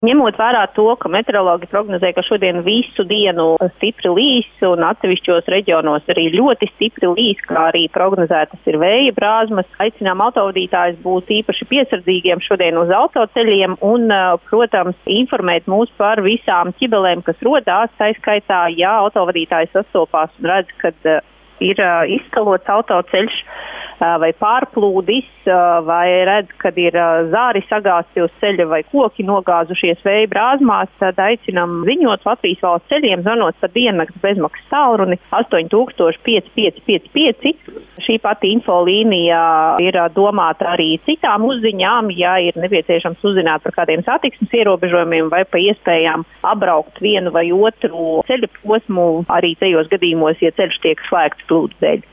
Ņemot vērā to, ka meteorologi prognozē, ka šodien visu dienu stipri līs un atsevišķos reģionos arī ļoti stipri līs, kā arī prognozētas ir vēja brāzmas, aicinām autovadītājus būt īpaši piesardzīgiem šodien uz autoceļiem un, protams, informēt mūs par visām ķibelēm, kas rodās, tā skaitā, ja autovadītājs sastopās un redz, kad ir izskalots autoceļš vai pārplūdis, vai redz, kad ir zāri sagāzti uz ceļa vai koki nogāzušies vēja brāzmās, tad aicinam ziņot Latvijas valsts ceļiem, zvanot pa diennakts bezmaksas tālruni 855555. Šī pati infolīnija ir domāta arī citām uzziņām, ja ir nepieciešams uzzināt par kādiem satiksmes ierobežojumiem vai pa iespējām apbraukt vienu vai otru ceļa posmu, arī tajos gadījumos, ja ceļš tiek slēgts plūdu dēļ.